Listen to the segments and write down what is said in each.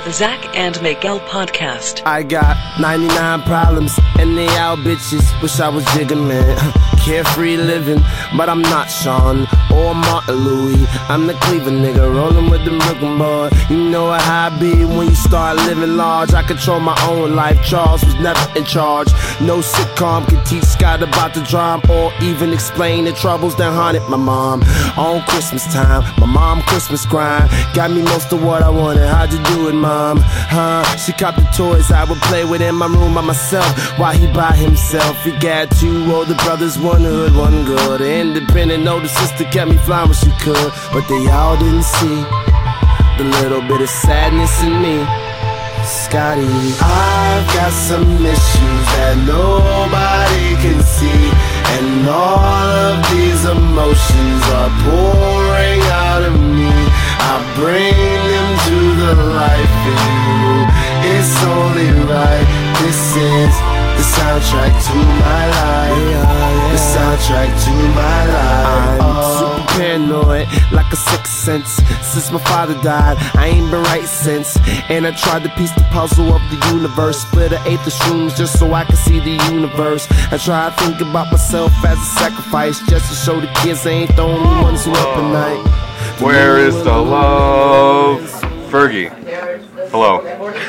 Zach and Miguel podcast. I got 99 problems and they out bitches. Wish I was Jigga Man. Carefree living, but I'm not Sean or Martin Louis. I'm the Cleveland nigga rolling with the Brooklyn boy. You know how I be when you start living large. I control my own life. Charles was never in charge. No sitcom can teach Scott about the drama or even explain the troubles that haunted my mom. On Christmas time, my mom Christmas grind got me most of what I wanted. How'd you do it, mom? She copped the toys I would play with in my room by myself while he by himself. He got two older brothers, one hood, one good. The independent older sister kept me flying when she could, but they all didn't see the little bit of sadness in me. Scotty, I've got some issues that nobody can see, and all of these emotions are pouring out of me. I bring them to the life in you. It's only right. This is the soundtrack to my life. The soundtrack to my life. I'm super paranoid, like a sixth sense. Since my father died, I ain't been right since. And I tried to piece the puzzle of the universe. Split an eighth of shrooms just so I could see the universe. I try to think about myself as a sacrifice, just to show the kids they ain't the only ones who up at night. Where is the love? Fergie. Hello.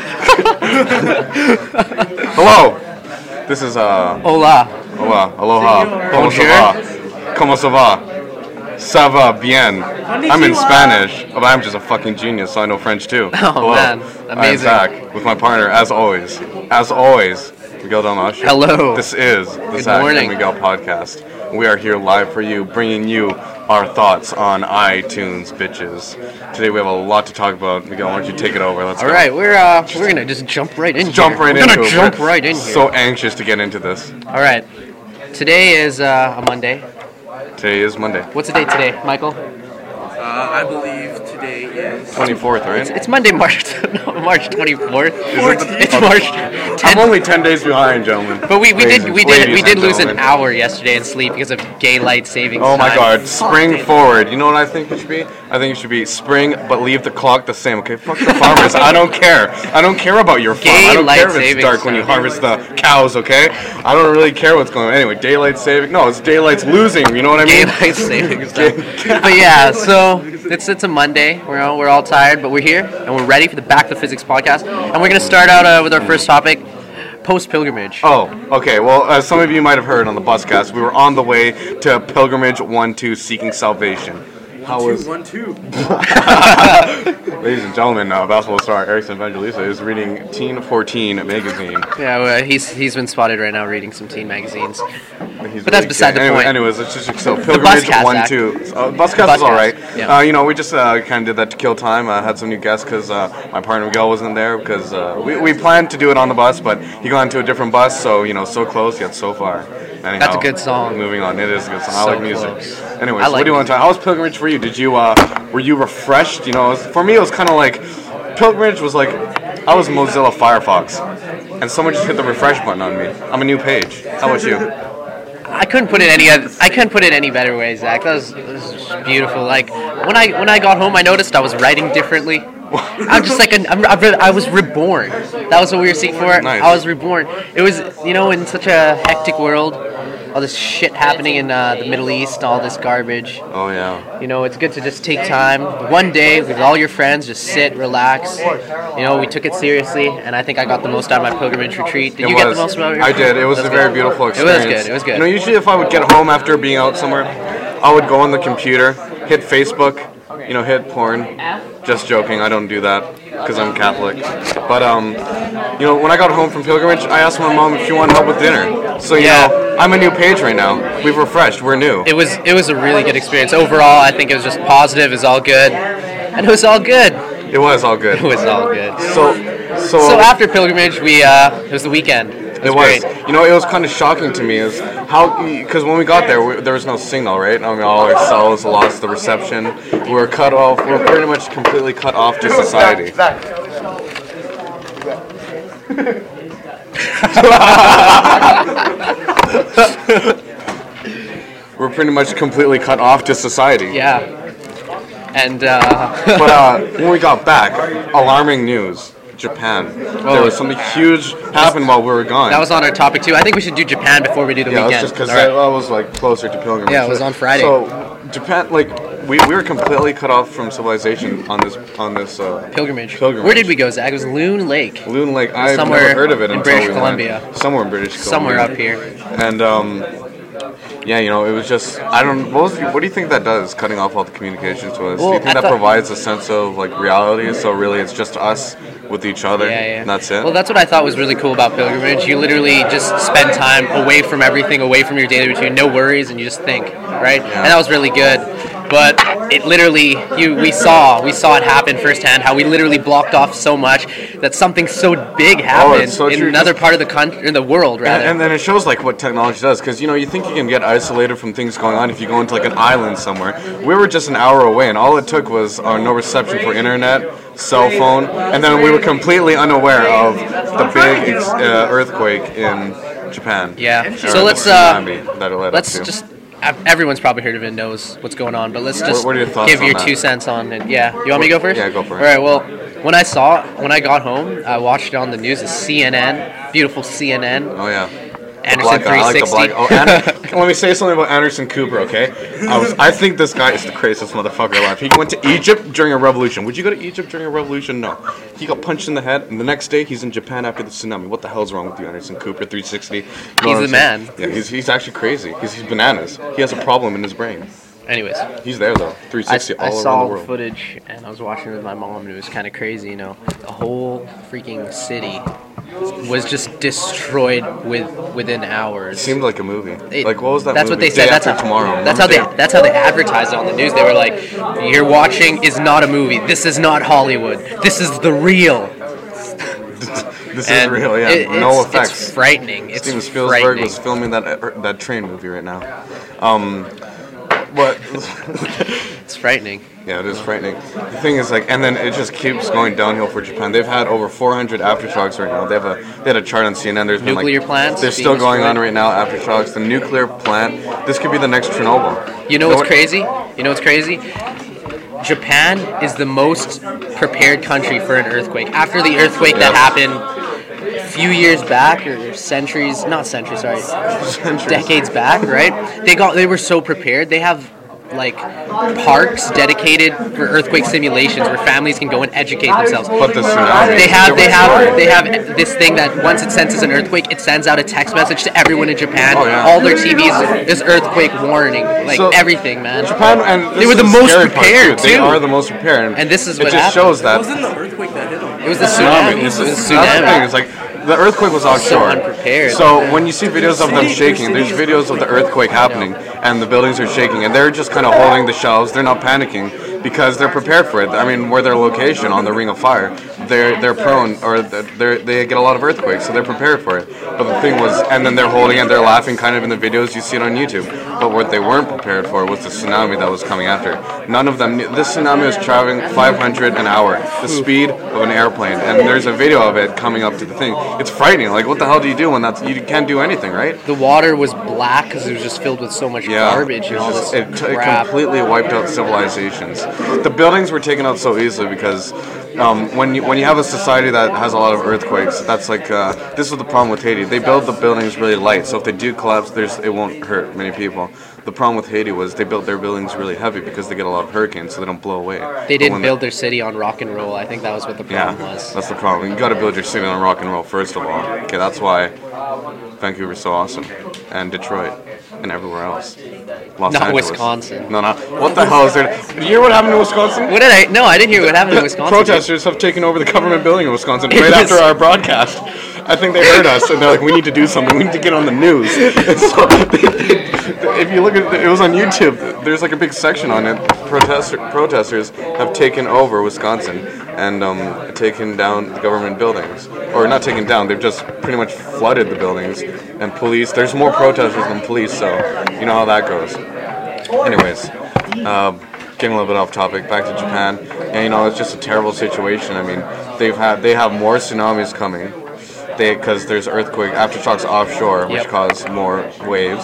Hello. This is Hola. Hola. Aloha. Como se va? Como se va? Ça va bien. I'm in Spanish, but I'm just a fucking genius, so I know French too. Oh, hello. man. Amazing. I'm Zach with my partner, as always, Miguel Dalmacio. Hello. This is the Good Zach morning. and Miguel podcast. We are here live for you, bringing you our thoughts on iTunes, bitches. Today we have a lot to talk about. Miguel, why don't you take it over? Let's go. All right, we're gonna just jump right in. We're gonna jump right in here. So anxious to get into this. All right, today is a Monday. Today is Monday. What's the date today, Michael? I believe today is 24th, right? It's Monday, March 24th. It's Okay. March 10th. I'm only 10 days behind, gentlemen. But we Ladies did and lose an gentlemen. hour yesterday in sleep because of daylight savings Oh my time. god, spring forward. You know what I think it should be? I think it should be spring, but leave the clock the same, okay? Fuck the farmers. I don't care. I don't care about your farm. I don't care if it's dark when you harvest the cows, okay? I don't really care what's going on. Anyway, daylight saving. No, it's daylight's losing. You know what I mean? Daylight savings time. But yeah, so it's a Monday. We're all tired, but we're here and we're ready for the Back to Physics podcast. And we're gonna start out with our first topic. Post-pilgrimage. Oh, okay. Well, as some of you might have heard on the buscast, we were on the way to Pilgrimage 1-2 Seeking Salvation. How was... 1-2. Ladies and gentlemen, basketball star Erickson Evangelista is reading Teen 14 magazine. Yeah, well, he's been spotted right now reading some teen magazines. But that's beside the point. Anyways, let's just so Pilgrimage Buscast 1-2. Buscast is all right. Yeah. We just kind of did that to kill time. Had some new guests because my partner Miguel wasn't there because we planned to do it on the bus, but he got into a different bus, so so close yet so far. Anyhow, That's a good song. Moving on, it is a good song. I So like music. close. Anyways, I like what do you want to talk? How was Pilgrimage for you? Did you were you refreshed? For me it was kind of like Pilgrimage was like I was Mozilla Firefox, and someone just hit the refresh button on me. I'm a new page. How about you? I couldn't put it any better way, Zach. That was beautiful. Like when I got home, I noticed I was writing differently. I'm just like I was reborn. That was what we were seeking for. Nice. I was reborn. It was in such a hectic world, all this shit happening in the Middle East, all this garbage. Oh yeah. It's good to just take time, one day with all your friends, just sit, relax. We took it seriously, and I think I got the most out of my pilgrimage retreat. Did you get the most out of your I did. It was a very beautiful experience. It was good. Usually if I would get home after being out somewhere, I would go on the computer, hit Facebook, hit porn. Just joking, I don't do that because I'm Catholic. But when I got home from pilgrimage, I asked my mom if she wanted help with dinner. So I'm a new page right now. We've refreshed. We're new. It was a really good experience overall. I think it was just positive. It was all good, and it was all good. It was all good. It was all good. So after pilgrimage, it was the weekend. It was great. Great. It was kind of shocking to me is because when we got there, there was no signal, right? All our cells lost the reception. We were cut off. We were pretty much completely cut off to society. We're pretty much completely cut off to society. Yeah. And But when we got back, alarming news. Japan. There was something huge happened while we were gone. That was on our topic too. I think we should do Japan before we do the weekend. Yeah, just because All right. that was like closer to pilgrimage. Yeah, it was on Friday. So Japan, like we were completely cut off from civilization on this Pilgrimage. Where did we go, Zach? It was Loon Lake. Loon Lake. I've Somewhere never heard of it in until British we Columbia. went. Somewhere in British Columbia. Somewhere up here. And yeah, you know, it was just what do you think that does? Cutting off all the communications to us. Well, do you think I that provides a sense of like reality? So really, it's just us with each other. Yeah. And that's it. Well, that's what I thought was really cool about pilgrimage. You literally just spend time away from everything, away from your daily routine, no worries, and you just think, right? Yeah. And that was really good. But it literally, we saw it happen firsthand. How we literally blocked off so much that something so big happened so in true. another part of the country, in the world, rather. And then it shows like what technology does, because you know you think you can get isolated from things going on if you go into like an island somewhere. We were just an hour away, and all it took was no reception for internet, cell phone, and then we were completely unaware of the big earthquake in Japan. Yeah. Or So the let's tsunami that it led let's up to. just. Everyone's probably heard of it, knows what's going on, but let's just What are your thoughts give on your that? 2 cents on it. Yeah, you want me to go first? Yeah, go for it. All right. Well, when I got home, I watched it on the news. It's CNN, beautiful CNN. Oh yeah. Anderson Black guy. I like the 360. black. Let me say something about Anderson Cooper, okay? I think this guy is the craziest motherfucker alive. He went to Egypt during a revolution. Would you go to Egypt during a revolution? No. He got punched in the head, and the next day he's in Japan after the tsunami. What the hell's wrong with you, Anderson Cooper? 360. You know He's what I'm the saying? man. Yeah, he's actually crazy. He's bananas. He has a problem in his brain. Anyways, He's there though. 360 I all saw around the the world. footage, and I was watching it with my mom, and it was kind of crazy. You know, the whole freaking city was just destroyed within hours. It seemed like a movie. It- Like what was that? That's movie? what they said. Day That's After how, Tomorrow. That's how they advertised it on the news. They were like, "You're watching is not a movie. This is not Hollywood. This is the real." This is And real. Yeah. it's, No effects. It's frightening. It's Steven Spielberg frightening. was filming that train movie right now. But It's frightening. yeah, it is frightening. The thing is like, and then it just keeps going downhill for Japan. They've had over 400 aftershocks right now. They had a chart on CNN. There's been Nuclear like, plants They're being still going on destroyed. right now. Aftershocks. The nuclear plant. This could be the next Chernobyl. You know what's what- crazy? You know what's crazy? Japan is the most prepared country for an earthquake. After the earthquake that happened a few years back, or decades back, right? They were so prepared. They have like parks dedicated for earthquake simulations where families can go and educate themselves. But the tsunami. They have this thing that once it senses an earthquake, it sends out a text message to everyone in Japan. Oh, yeah. All their TVs is earthquake warning, like So, everything, man. Japan, and They were the most prepared, They too. are the most prepared, And this is it what just happened. shows that. Wasn't the earthquake that hit them? It was the tsunami. It was the That's the thing. tsunami. It's like the earthquake was offshore. unprepared. So when you see videos of them shaking, there's videos of the earthquake happening, and the buildings are shaking, and they're just kind of holding the shelves. They're not panicking because they're prepared for it. I mean, where their location on the Ring of Fire, they're prone, or they get a lot of earthquakes, so they're prepared for it. But the thing was, and then they're holding it, they're laughing kind of in the videos. You see it on YouTube. But what they weren't prepared for was the tsunami that was coming after. None of them knew. This tsunami was traveling 500 an hour, the speed of an airplane, and there's a video of it coming up to the thing. It's frightening. Like, what the hell do you do when you can't do anything, right? The water was black because it was just filled with so much garbage and it's all just- this it crap. completely wiped out civilizations. The buildings were taken out so easily because when you have a society that has a lot of earthquakes, that's like this is the problem with Haiti. They build the buildings really light, so if they do collapse, it won't hurt many people. The problem with Haiti was they built their buildings really heavy because they get a lot of hurricanes, so they don't blow away. They But didn't when build their city on rock and roll. I think that was what the Yeah, problem was. that's the problem. You got to build your city on rock and roll first of all. Okay, that's why Vancouver's so awesome, and Detroit, and everywhere else. Los Not Angeles. Wisconsin. No. What the hell is there? Did you hear what happened in Wisconsin? What did I? No, I didn't hear what happened in Wisconsin. Protesters have taken over the government building in Wisconsin It right was- after our broadcast. I think they heard us, and they're like, "We need to do something. We need to get on the news." And so, if you look at it was on YouTube. There's like a big section on it. Protesters have taken over Wisconsin and taken down the government buildings, or not taken down. They've just pretty much flooded the buildings. And police. There's more protesters than police, so you know how that goes. Anyways. Getting a little bit off topic, back to Japan, and it's just a terrible situation. I mean, they have more tsunamis coming, because there's aftershocks offshore, which Yep. cause more waves,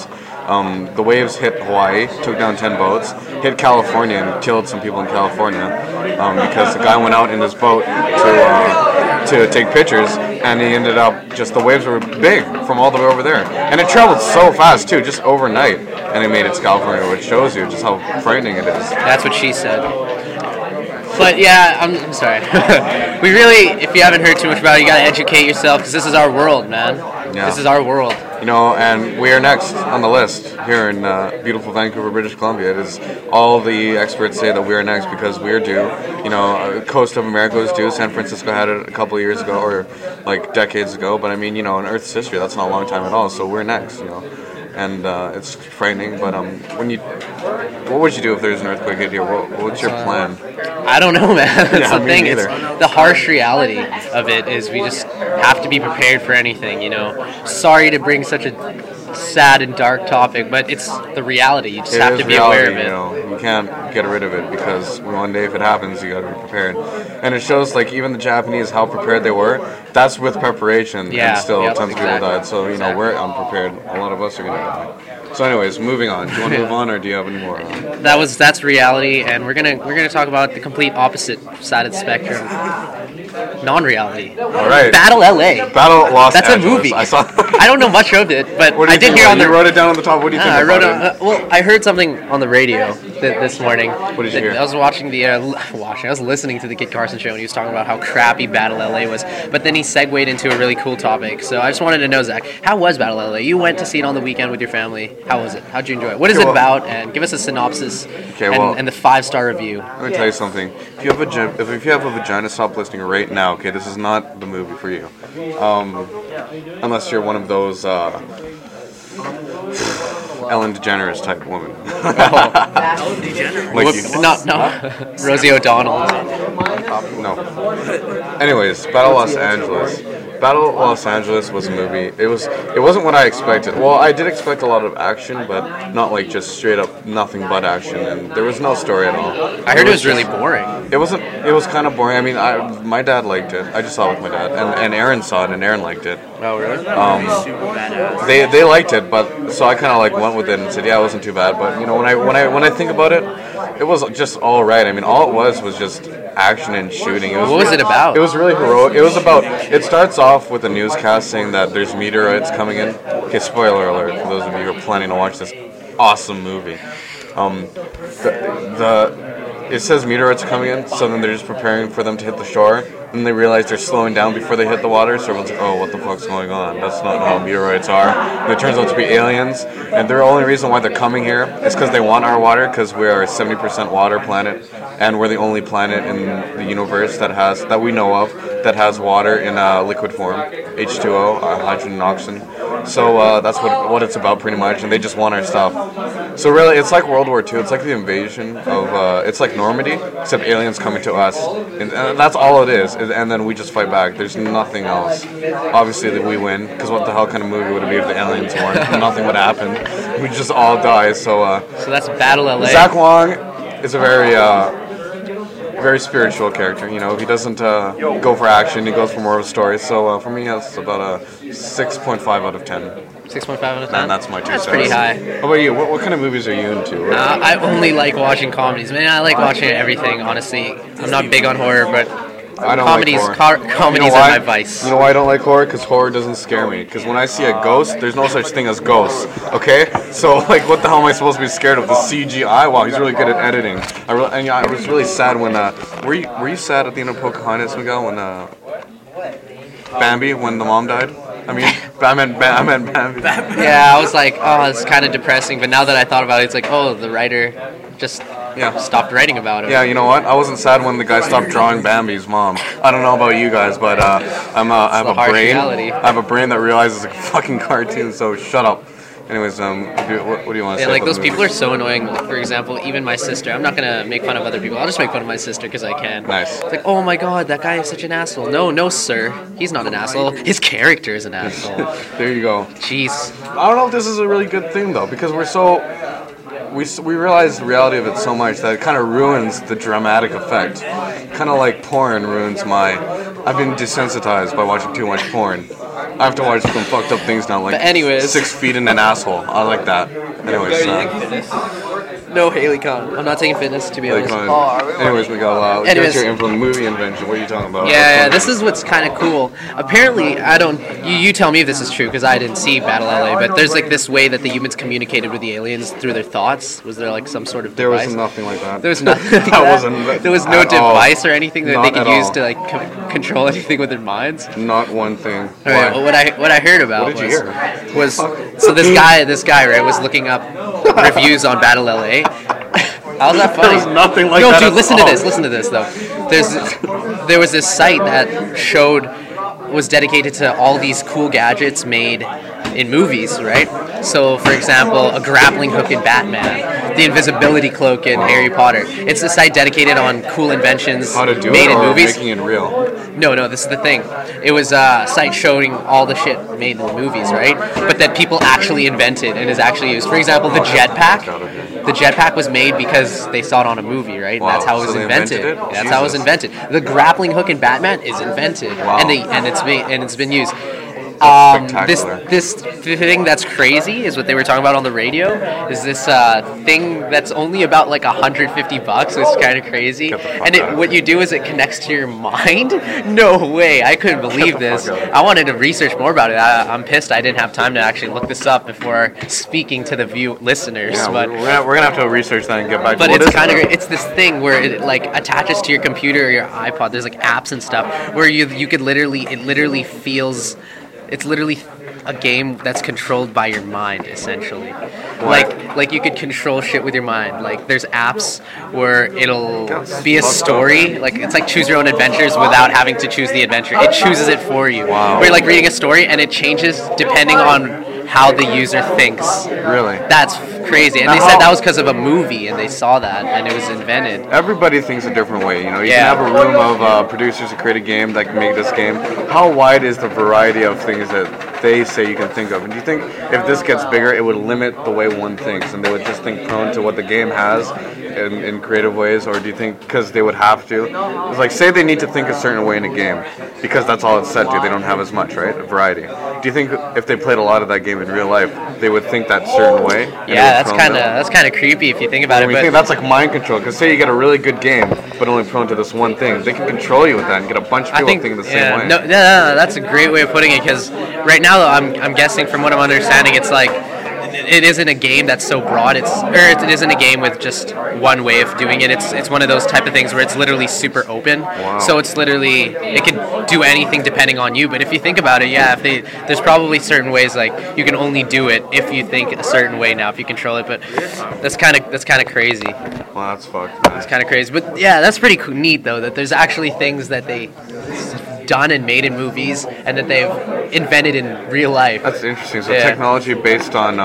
The waves hit Hawaii, took down 10 boats, hit California and killed some people in California because the guy went out in his boat to take pictures, and he ended up the waves were big from all the way over there, and it traveled so fast too, just overnight, and it made it to California, which shows you just how frightening it is. That's what she said. But yeah, I'm sorry. We really, if you haven't heard too much about it, you gotta educate yourself, because this is our world, man. Yeah. This is our world. And we are next on the list here in beautiful Vancouver, British Columbia. It is all the experts say that we are next because we are due. Coast of America is due. San Francisco had it a couple of years ago, or like decades ago. But I mean, in Earth's history, that's not a long time at all. So we're next. And it's frightening. But what would you do if there's an earthquake hit here? What's your plan? I don't know, man. That's Yeah, the me thing. neither. It's the harsh reality of it is we just have to be prepared for anything. Sorry to bring such a sad and dark topic, but it's the reality. You just It have is to be reality, aware of it. You can't get rid of it because one day if it happens, you got to be prepared. And it shows, like, even the Japanese, how prepared they were. That's with preparation, Yeah, and still yep, tons of people exactly. died. So, we're unprepared. A lot of us are going to die. So anyways, moving on. Do you want to move on, or do you have any more? That's reality, and we're gonna talk about the complete opposite side of the spectrum. Non-reality. All right. Battle LA. Battle Los That's Angeles. a movie. I saw. I don't know much of it, but What do I you did think hear about on it? the. You wrote it down on the top. What do you think I wrote about it? I heard something on the radio this morning. What did you hear? I was watching I was listening to the Kid Carson show, and he was talking about how crappy Battle LA was. But then he segued into a really cool topic. So I just wanted to know, Zach, how was Battle LA? You went to see it on the weekend with your family. How was it? How'd you enjoy it? What is Okay, it well- about? And give us a synopsis and the 5-star review. Let me tell you something. If you have a vagina, stop listening right now. Okay, this is not the movie for you, unless you're one of those Ellen DeGeneres type woman. Like you. No. Rosie O'Donnell. No. Anyways, Battle Los Angeles. Battle Los Angeles was a movie. It wasn't what I expected. Well, I did expect a lot of action, but not like just straight up nothing but action, and there was no story at all. I heard it was really boring. It wasn't. It was kind of boring. I mean, my dad liked it. I just saw it with my dad, and Aaron saw it, and Aaron liked it. Oh, really? Super badass. They liked it, but so I kind of like went with it and said, yeah, it wasn't too bad. But when I think about it, it was just all right. I mean, all it was just action and shooting. What was it about? It was really heroic. It starts off with a newscast saying that there's meteorites coming in. Okay, spoiler alert for those of you who are planning to watch this awesome movie. It says meteorites are coming in, so then they're just preparing for them to hit the shore, and they realize they're slowing down before they hit the water, so everyone's like, oh, what the fuck's going on? That's not how meteorites are. And it turns out to be aliens, and the only reason why they're coming here is because they want our water, because we are a 70% water planet, and we're the only planet in the universe that we know of that has water in liquid form, H2O, hydrogen and oxygen. So that's what it's about pretty much, and they just want our stuff. So really, it's like World War II. It's like the invasion of, it's like Normandy, except aliens coming to us, and that's all it is. And then we just fight back. There's nothing else. Obviously, that we win, because what the hell kind of movie would it be if the aliens weren't? Nothing would happen. We'd just all die. So that's Battle LA. Zach Wong is a very spiritual character. He doesn't go for action. He goes for more of a story. So for me, that's about a 6.5 out of 10. 6.5 out of 10? And that's my 2 That's cents. pretty high. How about you? What kind of movies are you into? I only like watching comedies. Man, I like watching everything, honestly. I'm not big on horror, but I don't comedies, like horror. comedies are my vice. You know why I don't like horror? Because horror doesn't scare me. Because when I see a ghost, there's no such thing as ghosts. Okay? So, like, what the hell am I supposed to be scared of? The CGI? Wow, he's really good at editing. I was really sad when. Were you sad at the end of Pocahontas, Miguel? When Bambi, when the mom died? I mean, I meant Bambi. Yeah, I was like, oh, it's kind of depressing. But now that I thought about it, it's like, oh, the writer just stopped writing about it. Yeah, you know what? I wasn't sad when the guy stopped drawing Bambi's mom. I don't know about you guys, but I have a brain. reality. I have a brain that realizes it's a fucking cartoon. So shut up. Anyways, what do you want to say? Like about those the people movie? are so annoying. Like, for example, even my sister. I'm not gonna make fun of other people. I'll just make fun of my sister because I can. Nice. It's like, oh my god, that guy is such an asshole. No, sir, he's not an asshole. His character is an asshole. There you go. Jeez. I don't know if this is a really good thing though, because we realize the reality of it so much that it kind of ruins the dramatic effect. Kind of like porn ruins I've been desensitized by watching too much porn. I have to watch some fucked up things now, like But anyways. 6 feet in an asshole. I like that. Anyways, No, Haley Con. I'm not taking fitness, to be honest. anyways, Miguel, Anyways. get your info on the movie invention. What are you talking about? Yeah, this is what's kind of cool. Apparently, I don't. You tell me if this is true because I didn't see Battle LA. But there's like this way that the humans communicated with the aliens through their thoughts. Was there like some sort of There device? was nothing like that. There was nothing. That wasn't. There was no at all. device or anything that they Not could at use all. to like control anything with their minds. Not one thing. All right, well, what I heard about What did you hear? was so this guy right was looking up reviews on Battle LA. How's that funny? There was nothing like no, that dude, at listen all. to this. Listen to this though. There was this site that was dedicated to all these cool gadgets made in movies, right? So, for example, a grappling hook in Batman, the invisibility cloak in Harry Potter. It's a site dedicated on cool inventions How to do made it in or movies. making it real? No, this is the thing. It was a site showing all the shit made in the movies, right? But that people actually invented and is actually used. For example, the jetpack. The jetpack was made because they saw it on a movie, right? And Wow, that's how it so was they invented. invented it? That's how it was Jesus. invented. The grappling hook in Batman is invented, Wow. and it's been used. Spectacular. This thing that's crazy is what they were talking about on the radio. Is this thing that's only about like $150, which is kind of crazy. Get the fuck And out of what you do is it connects to your mind. No way! I couldn't believe the this. fuck out. I wanted to research more about it. I'm pissed I didn't have time to actually look this up before speaking to the listeners. Yeah, but we're gonna have to research that and get back. but to what it's is kind of it? it's this thing where it like attaches to your computer or your iPod. There's like apps and stuff where you could literally feels. It's literally a game that's controlled by your mind, essentially. Like you could control shit with your mind. Like there's apps where it'll be a story. Like it's like choose your own adventures without having to choose the adventure. It chooses it for you. Wow. Where you're like reading a story and it changes depending on how the user thinks. Really? That's crazy. And they said that was because of a movie, and they saw that, and it was invented. Everybody thinks a different way. You know, you Yeah. can have a room of producers who create a game that can make this game. How wide is the variety of things that they say you can think of? And do you think if this gets bigger, it would limit the way one thinks, and they would just think prone to what the game has in creative ways? Or do you think because they would have to? It's like, say they need to think a certain way in a game because that's all it's set to. They don't have as much, right? A variety. Do you think if they played a lot of that game in real life, they would think that certain way? and it Yeah, would prone them? that's kind of creepy if you think about it. We But think that's like mind control. Because say you get a really good game, but only prone to this one thing, they can control you with that and get a bunch of I people think thinking the same yeah, way. no, that's a great way of putting it. Because right now, I'm guessing from what I'm understanding, it's like it isn't a game that's so broad. It isn't a game with just one way of doing it. It's one of those type of things where it's literally super open. Wow. So it's literally it can do anything depending on you. But if you think about it, yeah, there's probably certain ways like you can only do it if you think a certain way now if you control it. But that's kind of crazy. Well, that's fucked, man. It's kind of crazy. But yeah, that's pretty neat though that there's actually things that they done and made in movies and that they've invented in real life. That's interesting. So Yeah. technology based on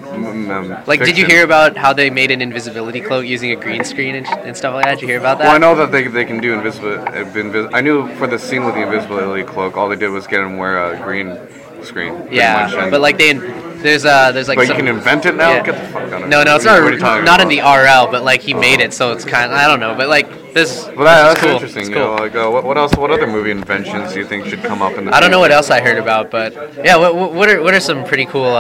Like, did you fiction. hear about how they made an invisibility cloak using a green screen and stuff like that? Did you hear about that? Well, I know that they can do invisible. I knew for the scene with the invisibility cloak, all they did was get him wear a green screen. pretty much, Yeah, and- but like there's like But you some, can invent it now. Yeah. Get the fuck out of No, here. it's What are you talking not in about? the RL, but like he made it, so it's kind of I don't know, but like this. Well, that's cool. interesting. It's You cool. know, like what else? What other movie inventions do you think should come up in the? I don't know what else I heard about, but yeah, what are some pretty cool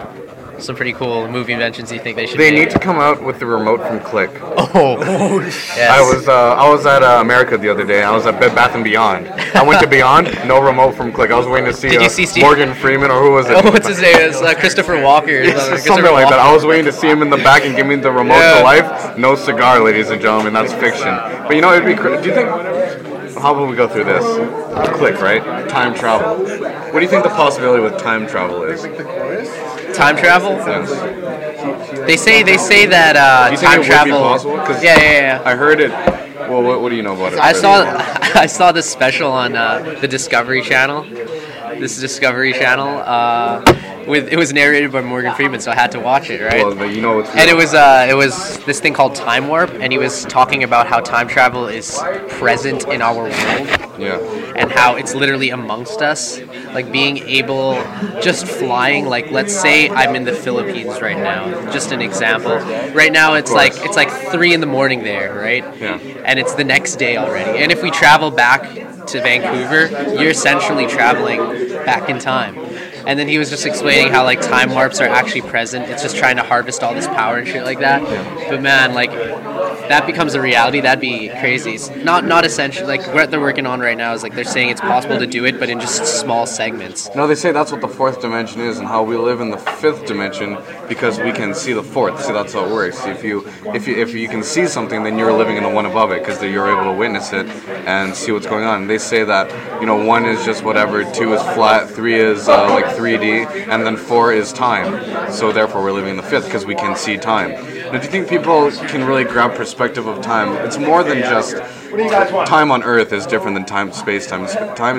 movie inventions you think they should? They make? need to come out with the remote from Click. Oh, yes. I was at America the other day. I was at Bed Bath and Beyond. I went to Beyond, no remote from Click. I was waiting to see, Did you see Steve- Morgan Freeman or who was it? Oh, what's his name? It's Christopher Walker. or something. Something like that. I was waiting to see him in the back and give me the remote Yeah. to life. No cigar, ladies and gentlemen. That's fiction. But you know, it'd be. Do you think? How will we go through this? Click, right? Time travel. What do you think the possibility with time travel is? Time travel? Yes. They say that Do you think time it travel. would be possible? 'Cause Yeah. I heard it. Well, what do you know about it? I saw this special on the Discovery Channel. This Discovery Channel. It was narrated by Morgan Freeman, so I had to watch it, right? Well, you know it's. And it was this thing called Time Warp, and he was talking about how time travel is present in our world. Yeah. And how it's literally amongst us, like being able, just flying. Like let's say I'm in the Philippines right now. Just an example. Right now it's like 3 a.m. there, right? Yeah. And it's the next day already. And if we travel back to Vancouver, you're essentially traveling back in time. And then he was just explaining how like time warps are actually present. It's just trying to harvest all this power and shit like that. Yeah. But man, like that becomes a reality. That'd be crazy. It's not essential. Like what they're working on right now is like they're saying it's possible to do it, but in just small segments. No, they say that's what the fourth dimension is, and how we live in the fifth dimension because we can see the fourth. See, that's how it works. If you can see something, then you're living in the one above it because you're able to witness it and see what's going on. They say that 1 is just whatever, 2 is flat, 3 is like 3D, and then 4 is time. So therefore, we're living in the fifth because we can see time. Now, do you think people can really grab perspective of time? It's more than just time on Earth is different than time, space time. The time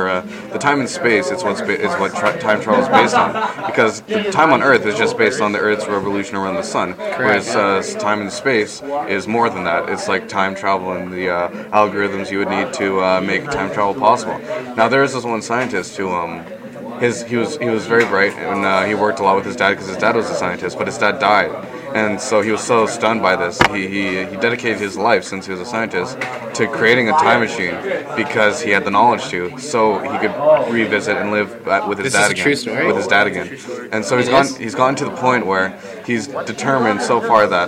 and space is what time travel is based on. Because time on Earth is just based on the Earth's revolution around the sun, whereas time and space is more than that. It's like time travel and the algorithms you would need to make time travel possible. Now, there is this one scientist who he was very bright, and he worked a lot with his dad because his dad was a scientist, but his dad died. And so he was so stunned by this, he dedicated his life, since he was a scientist, to creating a time machine because he had the knowledge to, so he could revisit and live with his dad again. True story. With his dad again. And so he's gotten to the point where he's determined so far that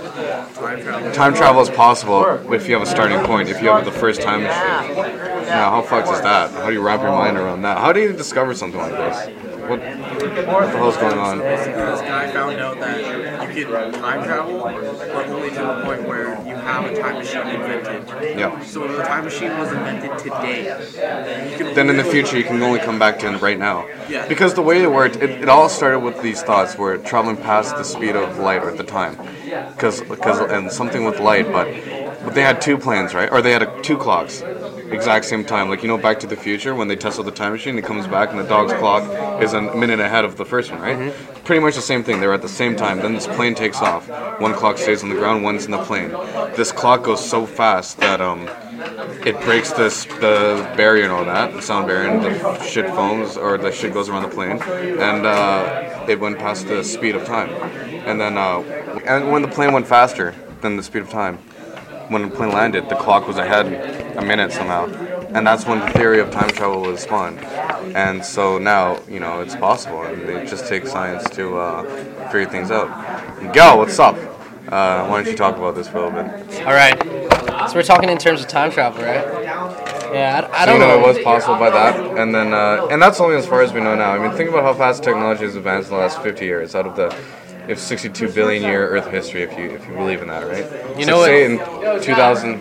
time travel is possible if you have a starting point, if you have the first time machine. Now, how fucked is that? How do you wrap your mind around that? How do you discover something like this? What the hell's going on? Basically, this guy found out that you can time travel, but only to the point where you have a time machine invented. Yeah. So if the time machine was invented today, then in the future you can only come back to it right now. Yeah. Because the way it worked, it all started with these thoughts where traveling past the speed of light or at the time. And something with light, but they had 2 planes, right? Or they had 2 clocks. Exact same time, like Back to the Future, when they test out the time machine, it comes back and the dog's clock is a minute ahead of the first one, right? Mm-hmm. Pretty much the same thing. They were at the same time. Then this plane takes off. 1 clock stays on the ground, 1's in the plane. This clock goes so fast that it breaks the barrier and all that, the sound barrier, and the shit foams, or the shit goes around the plane, and it went past the speed of time. And then and when the plane went faster than the speed of time, when the plane landed, the clock was ahead a minute somehow. And that's when the theory of time travel was spawned. And so now, it's possible. And it just takes science to figure things out. Miguel, what's up? Why don't you talk about this for a little bit? All right. So we're talking in terms of time travel, right? Yeah, I don't know. It was possible by that. And then, and that's only as far as we know now. I mean, think about how fast technology has advanced in the last 50 years out of the... If 62 billion year Earth history, if you believe in that, right? Say in 2000.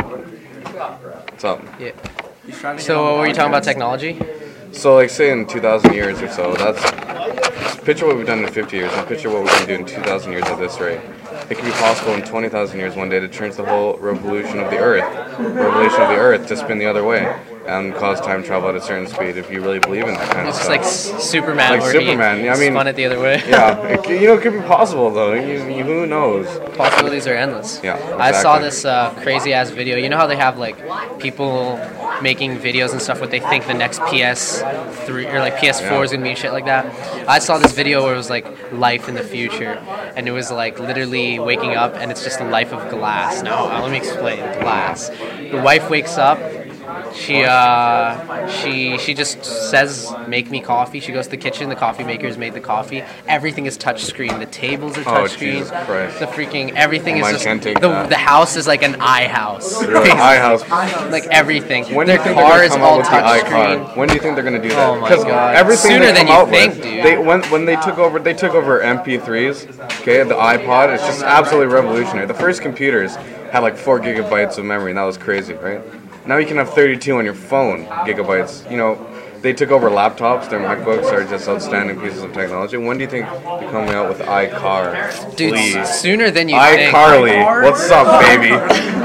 What's up? Yeah. So what were you talking about technology? So like say in 2,000 years or so, that's picture what we've done in 50 years, and picture what we can do in 2,000 years at this rate. It could be possible in 20,000 years one day to change the whole revolution of the Earth to spin the other way and cause time travel at a certain speed. If you really believe in that kind of stuff. It's like Superman. Like Superman. I mean, spun it the other way. Yeah, it could be possible though. Who knows? Possibilities are endless. Yeah. Exactly. I saw this crazy ass video. You know how they have like people making videos and stuff what they think the next PS3 or like PS4 is gonna be and shit like that. I saw this video where it was like life in the future, and it was like literally waking up and it's just a life of glass. Now let me explain. Glass. The wife wakes up. She just says, make me coffee. She goes to the kitchen. The coffee maker's made the coffee. Everything is touch screen. The tables are touch screen. Jesus Christ. The freaking everything is just the house is like an iHouse. Really? iHouse. Like everything. When do you think they're gonna come out with the iCar? When do you think they're gonna do that? Oh my god! Everything Sooner than you think, dude. When they took over MP3s. Okay, the iPod. It's just absolutely revolutionary. The first computers had like 4 gigabytes of memory, and that was crazy, right? Now you can have 32 on your phone, gigabytes. They took over laptops. Their MacBooks are just outstanding pieces of technology. When do you think they're coming out with iCar? Dude, please? Sooner than you think. iCarly, what's up, baby?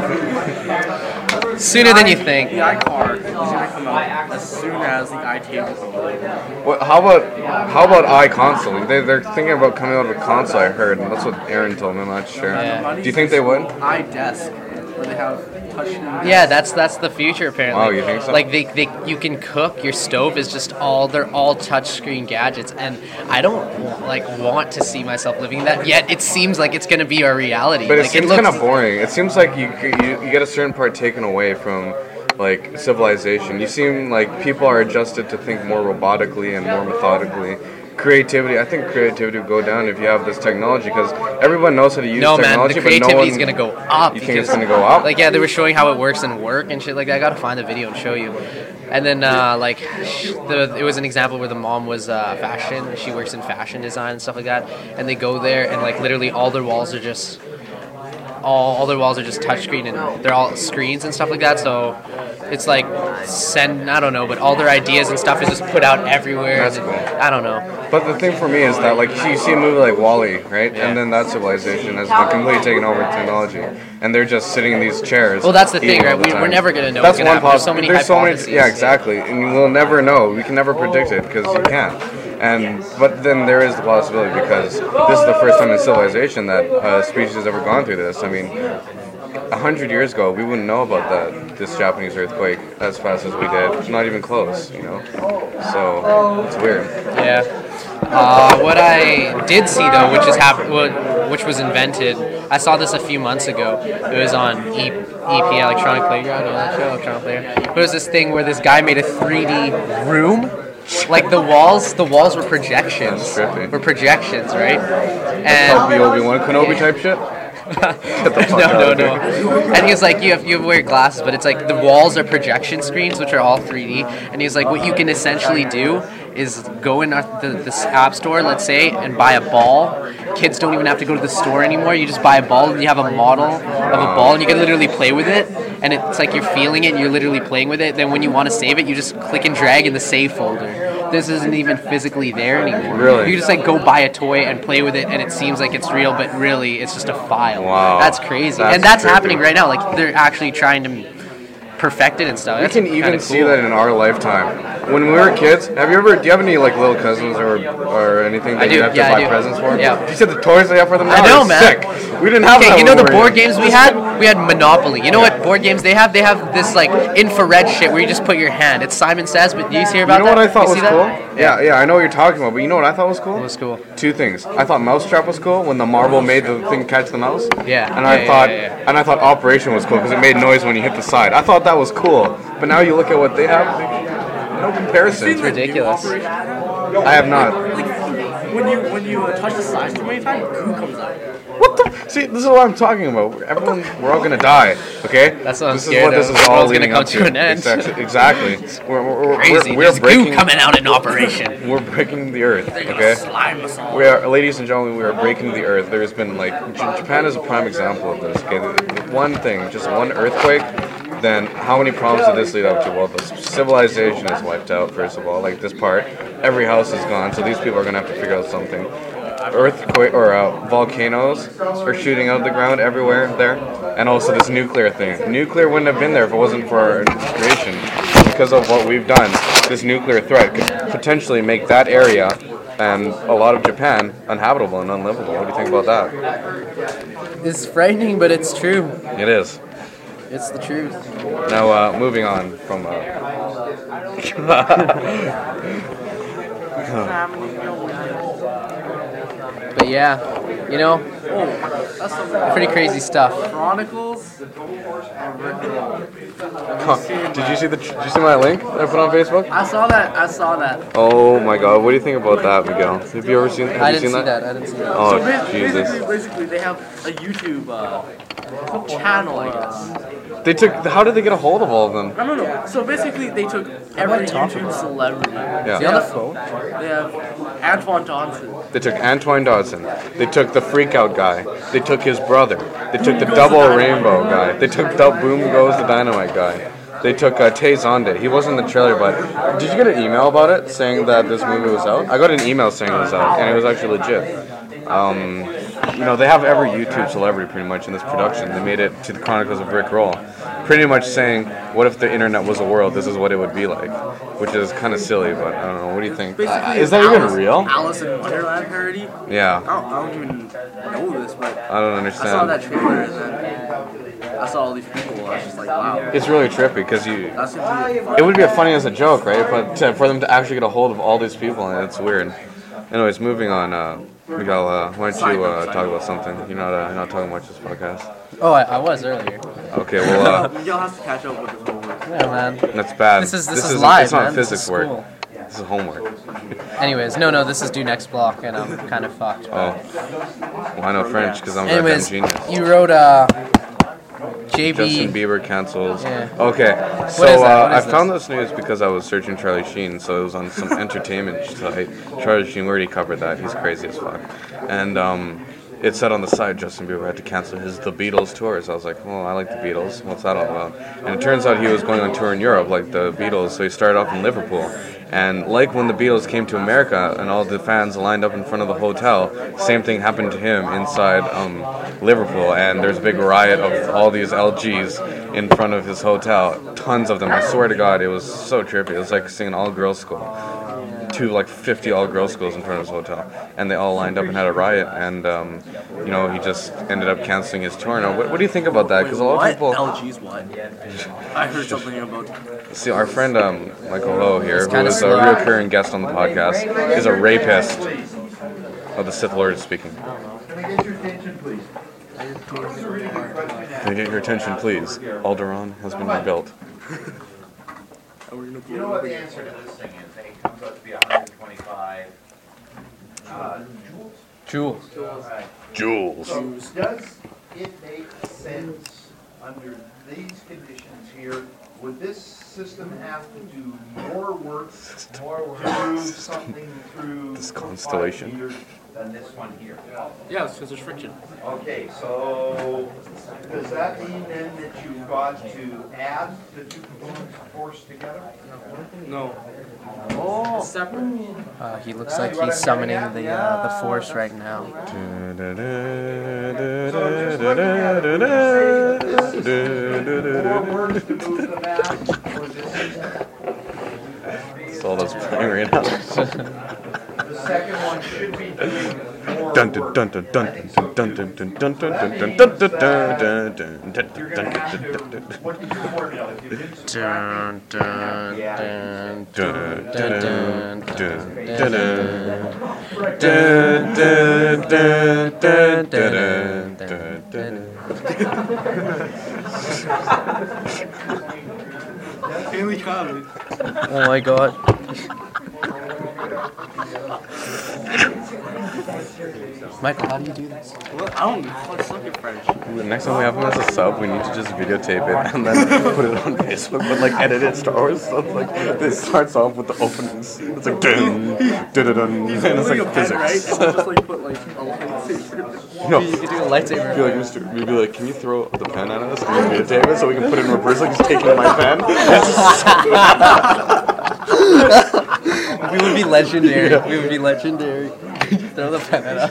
Sooner than you think. The iCar is going to come out as soon as the iTable comes out. Well, how about iConsole? They're thinking about coming out with a console, I heard. That's what Aaron told me. I'm not sure. Yeah. Do you think they would? iDesk, where they have touchscreen. Yeah, that's the future apparently. Oh, you think so? Like you can cook. Your stove is just they're all touchscreen gadgets, and I don't want to see myself living that. Yet it seems like it's gonna be our reality. But it seems kind of boring. It seems like you get a certain part taken away from like civilization. You seem like people are adjusted to think more robotically and more methodically, creativity. I think creativity would go down if you have this technology because everyone knows how to use No, man, technology. the but no creativity is one- going to go up. You think it's because, going to go up? Like, yeah, they were showing how it works in work and shit like that. I got to find the video and show you. And then, it was an example where the mom was fashion. She works in fashion design and stuff like that. And they go there and, like, literally all their walls are just... All their walls are just touchscreen and they're all screens and stuff like that. So it's like I don't know, but all their ideas and stuff is just put out everywhere. That's cool. I don't know. But the thing for me is that, like, you see a movie like WALL-E, right? Yeah. And then that civilization has been completely taken over with technology. And they're just sitting in these chairs. Well, that's the thing, eating all right? the We're time. never going to know That's what's going to one happen. There's so many hypotheses. Yeah, exactly. And we'll never know. We can never predict it because you can't. But then there is the possibility because this is the first time in civilization that a species has ever gone through this. I mean, 100 years ago, we wouldn't know about this Japanese earthquake as fast as we did. Not even close, you know? So, it's weird. Yeah. What I did see though, which was invented, I saw this a few months ago. It was on EP Electronic Playground. You know that show, Electronic Playground. It was this thing where this guy made a 3D room. Like the walls were projections. That's trippy. Were projections, right? Like And the Obi-Wan Kenobi type shit? Get the fuck out no. of here. And he was like, you have to wear glasses, but it's like the walls are projection screens, which are all 3D. And he's like, what you can essentially do is go in this app store, let's say, and buy a ball. Kids don't even have to go to the store anymore. You just buy a ball, and you have a model of a ball, and you can literally play with it. And it's like you're feeling it, and you're literally playing with it. Then when you want to save it, you just click and drag in the save folder. This isn't even physically there anymore. Really? You just like go buy a toy and play with it, and it seems like it's real, but really it's just a file. Wow. That's crazy. That's and that's trippy. happening right now. Like they're actually trying to perfect it and stuff. We That's can even kinda see cool. that in our lifetime. When we were kids, do you have any like little cousins or anything that I do, you have yeah, to I buy do. presents for? Yeah. You said the toys they have for them now I know, are man. sick. We didn't have that. Okay, you know when the we were board young. games we had? We had Monopoly. You know what board games they have? They have this like infrared shit where you just put your hand. It's Simon Says, but do you hear about You know that? what I thought You was see cool? that? Yeah, I know what you're talking about, but you know what I thought was cool? It was cool. Two things. I thought Mousetrap was cool when the marble made the thing catch the mouse. Yeah. And Yeah. I thought Operation was cool because it made noise when you hit the side. I thought that was cool. But now you look at what they have, no comparison. It's ridiculous. I have not. Like when you touch the sides too many times, goo comes out. What the? See, this is what I'm talking about. We're all gonna die. Okay. That's what I'm This is scared what this of. is The all world's gonna leading come up to an end. Exactly. We're Crazy. We're There's breaking. goo coming out in Operation. We're breaking the earth. Okay. Slime us all. We are, ladies and gentlemen, we are breaking the earth. There's been like Japan is a prime example of this. Okay, one thing, just one earthquake. Then how many problems did this lead up to? Well, the civilization is wiped out. First of all, like this part, every house is gone. So these people are gonna have to figure out something. Earthquake or volcanoes are shooting out of the ground everywhere there, and also this nuclear thing. Nuclear wouldn't have been there if it wasn't for our creation. Because of what we've done, this nuclear threat could potentially make that area and a lot of Japan uninhabitable and unlivable. What do you think about that? It's frightening, but it's true. It is. It's the truth. Now, moving on from. But yeah, you know, pretty crazy stuff. Chronicles. Did you see my link that I put on Facebook? I saw that. Oh my God! What do you think about that, Miguel? Have you ever seen? Have I you didn't seen see that. I didn't see that. Oh So Jesus! basically, they have a YouTube channel, I guess. They took. How did they get a hold of all of them? No. So basically, they took every YouTube celebrity. Yeah. They have, they have Antoine Johnson. They took Antoine Dodson. They took the Freak Out guy. They took his brother. They took the Double Rainbow guy. They took Boom Goes the Dynamite guy. They took Tay Zonde. He wasn't in the trailer, but did you get an email about it saying that this movie was out? I got an email saying it was out, and it was actually legit. You know, they have every YouTube celebrity pretty much in this production. They made it to the Chronicles of Rick Roll. Pretty much saying, what if the internet was a world? This is what it would be like. Which is kind of silly, but I don't know. What do you think? Basically, Is that even real? Alice in Wonderland parody. Yeah. I don't even know this, but I don't I saw that understand. trailer and then I saw all these people. I was just like, wow. It's really trippy because That's gonna be fun. it would be funny as a joke, right? But for them to actually get a hold of all these people, it's weird. Anyways, moving on. Miguel, why don't you talk about something? You're not talking much this podcast. Oh, I was earlier. Okay, well, Miguel has to catch up with his homework. Yeah, man. that's bad. This is isn't- live, It's not man. This physics is work. school. This is homework. Anyways, no, this is due next block, and I'm kind of fucked. Oh. Well, I know French because I'm a Anyways, genius. you wrote JB. Justin Bieber cancels. Yeah. Okay, so What is that? I found this news because I was searching Charlie Sheen, so it was on some entertainment site. Charlie Sheen, we already covered that. He's crazy as fuck. And it said on the site Justin Bieber had to cancel his The Beatles tour. So I was like, well, I like the Beatles. What's that all about? And it turns out he was going on tour in Europe like the Beatles, so he started off in Liverpool. And like when the Beatles came to America and all the fans lined up in front of the hotel, same thing happened to him inside Liverpool. And there's a big riot of all these LGs in front of his hotel. Tons of them. I swear to God, it was so trippy. It was like seeing an all-girls school. 50 all-girls schools in front of his hotel. And they all lined up and had a riot. And, he just ended up canceling his tour. Now, what do you think about that? Because a lot of people... LG's what? I heard something about... See, our friend Michael Lowe here, who is a slow. recurring guest on the podcast, is a rapist. Oh, the Sith Lord is speaking. Can I get your attention, please? Can I get your attention, please? Alderaan has been rebuilt. You know what the answer to this thing is? It comes out to be 125 joules. Jules. Jules. Does it make sense under these conditions here? Would this system have to do more work to move something through This 5 constellation. meters than this one here? Yeah, it's because there's friction. Okay, so does that mean then that you've got to add the two components of force together? No. Oh, Separate. He looks like he's summoning the force right now. more work to move the mass, or is this That's all that's playing right now. the second one should be doing more Dun dun work? dun dun dun dun dun dun dun dun dun dun dun dun dun dun You're gonna have to, what's the formula? If you did Dun, dun, dun, dun, dun, dun, dun, Haley Collins. Oh my god. Michael, how do you do this? Well, I don't know. Let's look at French. The next time we have him as a sub, we need to just videotape it and then put it on Facebook, but like edit it Star Wars stuff. Like this starts off with the openings. It's like dun dun dun, and it's Like a like pen, right? physics. And just like put like a lightsaber. No, You could do a lightsaber. be like, we'd be like, can you throw the pen at us and then videotape it so we can put it in reverse? Like he's taking my pen. We would be legendary. We would be legendary. Throw the pen at us.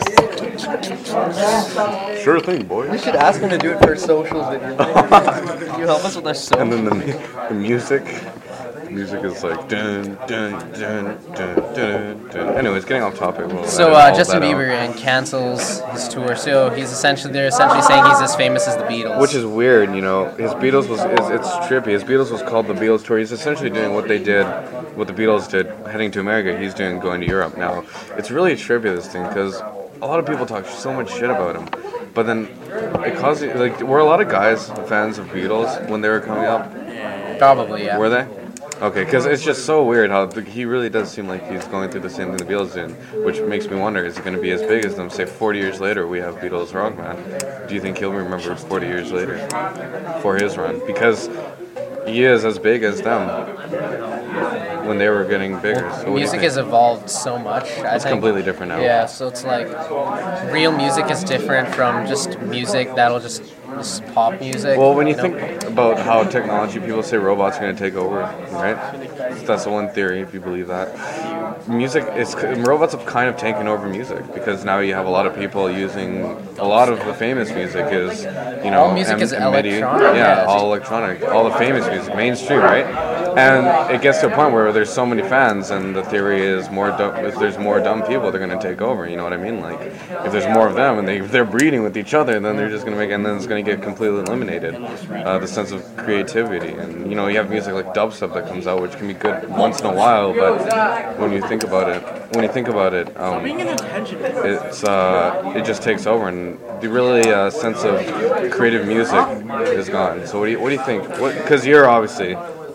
Sure thing, boy. We should ask him to do it for socials video. Can you help us with our socials? And then the music is like dun dun dun dun dun dun. Anyways, getting off topic. We'll So edit all Justin that out. Bieber cancels his tour. So they're essentially saying he's as famous as the Beatles. Which is weird, you know. His Beatles it's trippy. His Beatles was called the Beatles tour. He's essentially doing what the Beatles did, heading to America. He's doing going to Europe now. It's really trippy, this thing, because a lot of people talk so much shit about him, but then it causes like were a lot of guys fans of Beatles when they were coming up. Probably, yeah. Were they? Okay, because it's just so weird how he really does seem like he's going through the same thing the Beatles did, which makes me wonder, is he going to be as big as them? Say 40 years later we have Beatles Rock Man. Do you think he'll be remembered 40 years later for his run? Because he is as big as them when they were getting bigger. So what do you Music think? has evolved so much. It's completely different now. Yeah, so it's like real music is different from just music that'll just pop music. Well, when you know? think about how technology, people say robots are going to take over, right? That's the one theory, if you believe that. Robots have kind of taken over music, because now you have a lot of people using, a lot of the famous music is, you know, All music is MIDI. electronic, Yeah, yeah. all electronic, all the famous music, mainstream, right? And it gets to a point where there's so many fans, and the theory is if there's more dumb people, they're going to take over. You know what I mean? Like, if there's more of them and they're breeding with each other, then they're just going to and then it's going to get completely eliminated. The sense of creativity, and you know, you have music like dubstep that comes out, which can be good once in a while, but when you think about it, Being an attention. it just takes over, and the really sense of creative music is gone. So what do you think? Because you're obviously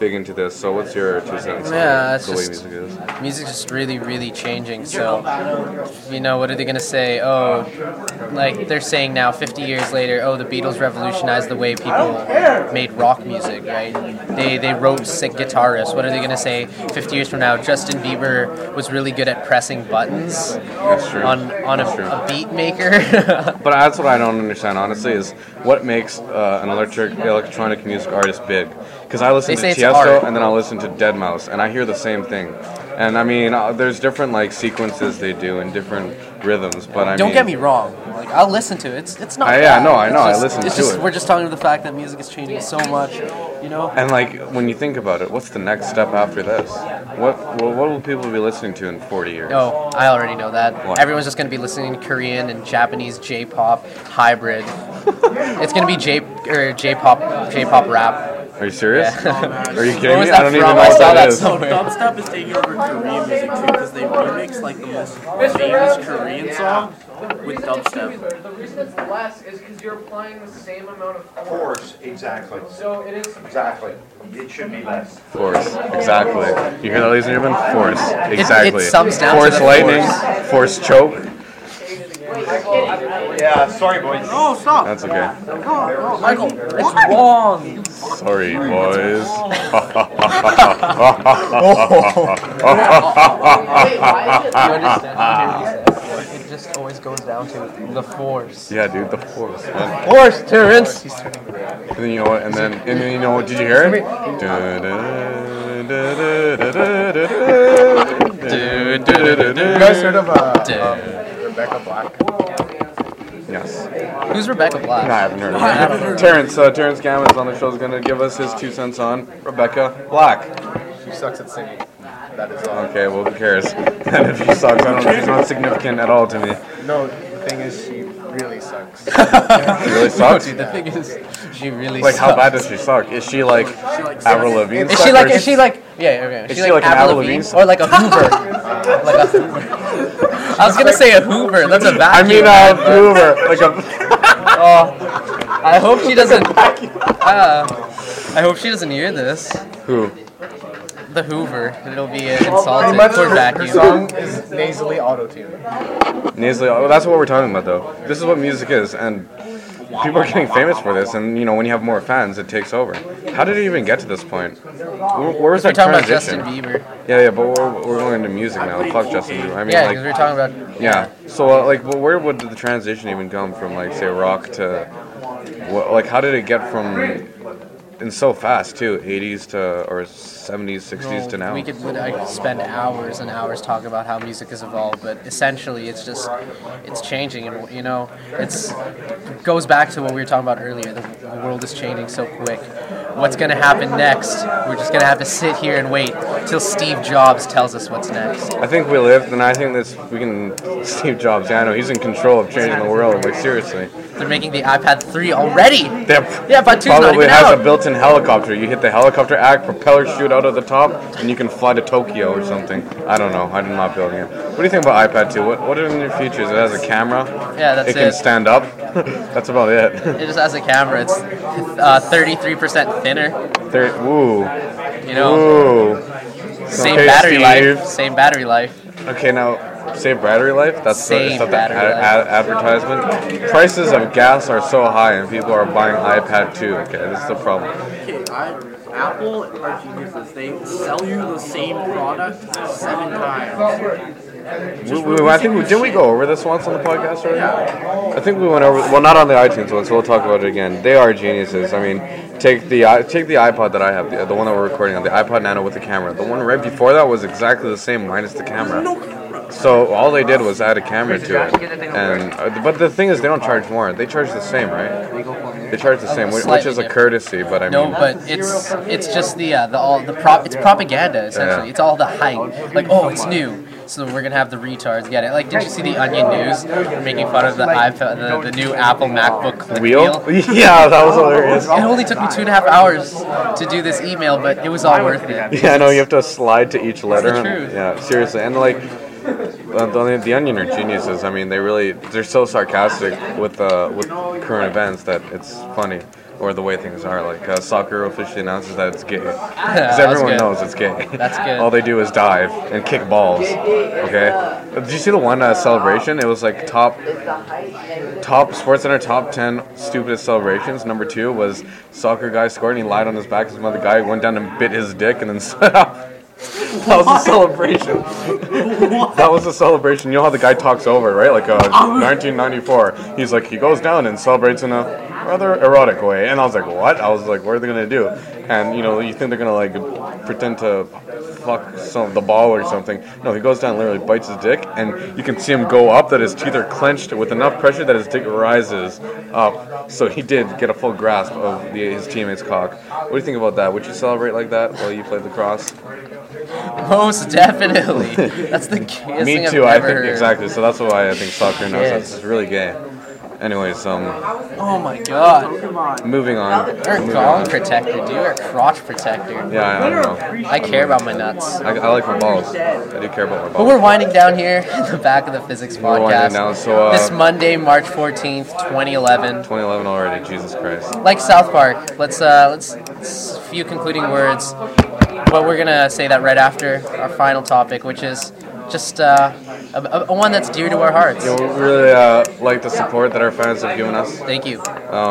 big into this. So what's your 2 cents Yeah, on it's the way just- music is? Music's just really, really changing. So, what are they gonna say? Oh, like they're saying now, 50 years later, oh, the Beatles revolutionized the way people made rock music, right? They wrote sick guitarists. What are they gonna say 50 years from now? Justin Bieber was really good at pressing buttons That's true. on That's true. a beat maker. But that's what I don't understand, honestly, is what makes an electronic music artist big. Because I listen They say to it's art. Tiesto and then I'll listen to Deadmau5, and I hear the same thing. And I mean, there's different like sequences they do and different rhythms, but I Don't mean, get me wrong. Like I'll listen to it. It's not. Yeah, bad. no, I know, I It's just- listen it's to just, it. We're just talking about the fact that music is changing so much. And like when you think about it, what's the next step after this? What will people be listening to in 40 years? Oh, I already know that. What? Everyone's just going to be listening to Korean and Japanese J-pop hybrid. It's going to be J-pop rap. Are you serious? Yeah. Are you kidding Where me? was I that don't even from? know I what saw that that is. somewhere. Dubstep is taking over Korean music too because they remix like the most famous Korean song with dubstep. The reason it's less is because you're applying the same amount of Force, exactly. So it is. Exactly. It should be less. Force, exactly. You hear that, ladies and gentlemen? Force, exactly. it sums down to Force the lightning, force choke. Yeah, sorry, boys. Oh, stop! That's okay. Michael, it's wrong! Sorry, boys. It just always goes down to the force. Yeah, dude, the force, man. Force, Terrence! And then you know what? And then you know what? Did you hear it? You guys heard of Rebecca Black? Yes. Who's Rebecca Black? No, I haven't heard of it. Terrence Gammon is on the show. Is going to give us his 2 cents on Rebecca Black. She sucks at singing. That is all. Okay, well, who cares? And if she sucks, I don't know. She's not significant at all to me. No, the thing is, she really sucks. She really sucks? Dude, the thing is, she really Like, sucks. how bad does she suck? Is she like Avril Lavigne? Is suck, she or like, yeah, okay. Is she like an Avril Lavigne? Or like a Hoover? Like a Hoover. I was gonna say a Hoover, that's a I vacuum. mean, Hoover. Like a. I hope she doesn't, I hope she doesn't hear this. Who? The Hoover. It'll be insulted Pretty much for her vacuum. song is nasally auto-tuned. Nasally. Oh, that's what we're talking about, though. This is what music is, and people are getting famous for this. And you know, when you have more fans, it takes over. How did it even get to this point? Where was We're that talking about transition? Justin Bieber. Yeah, but we're going into music now. Fuck Justin Bieber. I mean, Yeah, like, because we're talking about. yeah. So, like, well, where would the transition even come from? Like, say, rock to, like, how did it get from? And so fast too, 80s to or 70s, 60s to now. I could spend hours and hours talking about how music has evolved, but essentially it's changing, and it goes back to what we were talking about earlier. The world is changing so quick. What's gonna happen next? We're just gonna have to sit here and wait till Steve Jobs tells us what's next. I think we lived, and I think we can. Steve Jobs, yeah, I know he's in control of changing the world. Like seriously, They're making the iPad 3 already. yeah, iPad 2's not probably even has out. a built-in helicopter. You hit the helicopter act, propellers shoot out of the top, and you can fly to Tokyo or something. I don't know. I'm not building it. What do you think about iPad 2? What are the new features? It has a camera. Yeah, that's it can it. stand up. That's about it. It just has a camera. It's 33% thinner. Ooh. You know, Ooh. same Okay, battery Steve. life. Same battery life. Okay, now, save battery life? That's Same the battery life. advertisement. Prices of gas are so high and people are buying iPad 2. Okay, this is the problem. Okay, Apple are geniuses. They sell you the same product 7 times. I think didn't we go over this once on the podcast already? I think we went over. Well, not on the iTunes one, so we'll talk about it again. They are geniuses. I mean, take the iPod that I have, the one that we're recording on, the iPod Nano with the camera. The one right before that was exactly the same minus the camera. So all they did was add a camera to it. And but the thing is, they don't charge more. They charge the same, right? They charge the same, which is a courtesy. But I mean, No, but it's just it's propaganda essentially. Yeah. It's all the hype. Like, oh, it's new, so we're gonna have the retards get it. Like, did you see the Onion News? They're making fun of the iPad, the new Apple MacBook click wheel. Yeah, that was hilarious. It only took me 2.5 hours to do this email, but it was all worth it. Yeah, I know you have to slide to each letter. the truth. Yeah, seriously, and like. The Onion are geniuses. I mean, they're so sarcastic with current events that it's funny. or the way things are. Like soccer officially announces that it's gay, because That's everyone good. knows it's gay. That's good. All they do is dive and kick balls. Okay. Did you see the one celebration? It was like top SportsCenter top 10 stupidest celebrations. Number 2 was soccer guy scored and he lied on his back. His mother guy went down and bit his dick and then spit out. That was a celebration. That was a celebration. You know how the guy talks over, right? Like 1994. He's like, he goes down and celebrates in a rather erotic way. And I was like, what? I was like, what are they going to do? And, you know, you think they're going to, like, pretend to fuck the ball or something. No, he goes down and literally bites his dick. And you can see him go up, that his teeth are clenched with enough pressure that his dick rises up. So he did get a full grasp of his teammate's cock. What do you think about that? Would you celebrate like that while you played lacrosse? Most definitely. That's the gayest Me thing too, I've I ever think heard. exactly. So that's why I think soccer knows Yes. that's really gay. Anyways, Oh my god. moving on. You're a gong protector, dude. You're a crotch protector. Yeah, I don't know. I care about my nuts. I like my balls. I do care about my But balls. we're winding down here in the back of the physics We're winding podcast. down, so, this Monday, March 14th, 2011. 2011 already, Jesus Christ. Like South Park, let's a few concluding words. But we're gonna say that right after our final topic, which is just a one that's dear to our hearts. Yeah, we really like the support that our fans have given us. Thank you.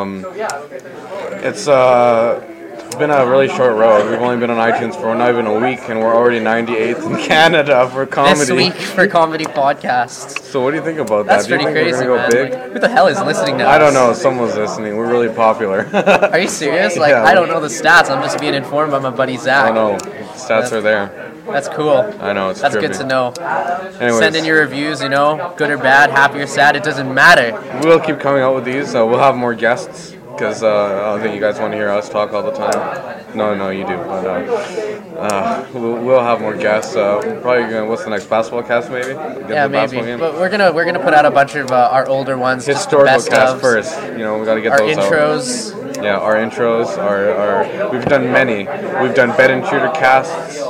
It's been a really short road. We've only been on iTunes for not even a week, and we're already 98th in Canada for comedy. This week for comedy podcasts. So what do you think about That's that? Do you pretty think crazy, we're gonna go man. big? Like, who the hell is listening to us? I don't know. Someone's listening. We're really popular. Are you serious? Like, Yeah. I don't know the stats. I'm just being informed by my buddy Zach. I know. Stats are there. That's cool. I know. It's That's trippy. good to know. Anyways, Send in your reviews, you know, good or bad, happy or sad, it doesn't matter. we'll keep coming out with these. We'll have more guests because I don't think you guys want to hear us talk all the time. No, you do. But we'll have more guests. Probably gonna, what's the next basketball cast? Maybe. Get Yeah, the maybe. basketball game. But we're gonna put out a bunch of our older ones, just the Historical best cast ofs. first. You know, we gotta get Our those out. intros. Yeah, our intros, our we've done many. We've done bed and shooter casts.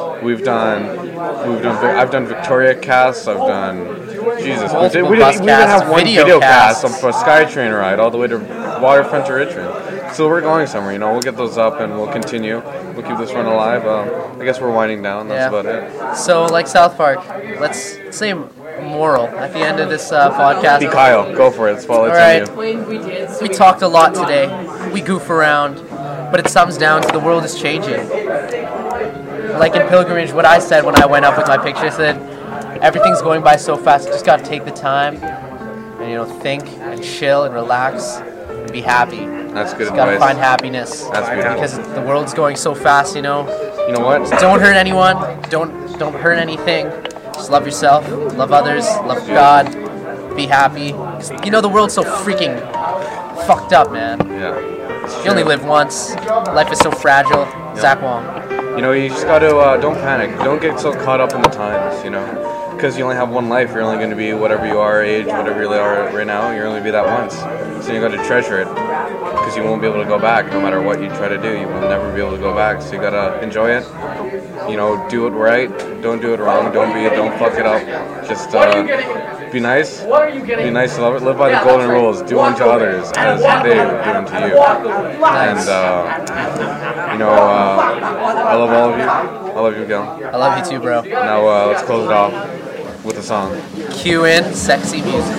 I've done Victoria casts. I've done Jesus. Multiple We bus even casts, have one video video cast casts. for a SkyTrain ride all the way to Waterfront to Richmond. So we're going somewhere. You know, we'll get those up and we'll continue. We'll keep this run alive. I guess we're winding down. That's Yeah. about it. So, like South Park, let's say moral at the end of this podcast. Be Kyle. Go for it. Spotlight's All on right. We talked a lot today. We goof around, but it sums down to the world is changing. Like in Pilgrimage, what I said when I went up with my picture, I said, everything's going by so fast, you just gotta take the time and, you know, think and chill and relax and be happy. That's good Just gotta advice. find happiness. That's beautiful. Because the world's going so fast, you know. You know what? Don't hurt anyone. Don't hurt anything. Just love yourself, love others, love God, be happy. 'Cause, you know, the world's so freaking fucked up, man. Yeah. You only live once. Life is so fragile. Zach Wong. You know, you just gotta, don't panic. Don't get so caught up in the times, you know. Because you only have one life. You're only going to be whatever you are, age, whatever you are right now. You're only be that once. So you got to treasure it. Because you won't be able to go back no matter what you try to do. You will never be able to go back. So you got to enjoy it. You know, do it right. Don't do it wrong. Don't fuck it up. Just be nice. Be nice to live by the golden rules. Do unto others as they would do unto you. And, you know, I love all of you. I love you, Gil. I love you too, bro. Now let's close it off with a song. Cue in sexy music.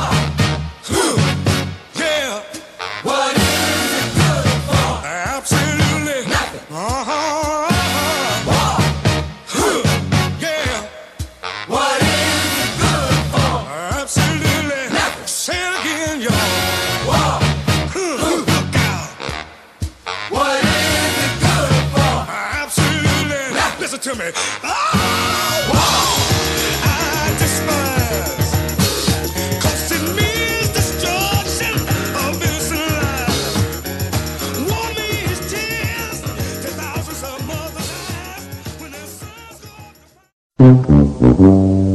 To me. I despise, 'cause it means destruction of innocent life. War means tears to thousands of mothers' lives when their sons go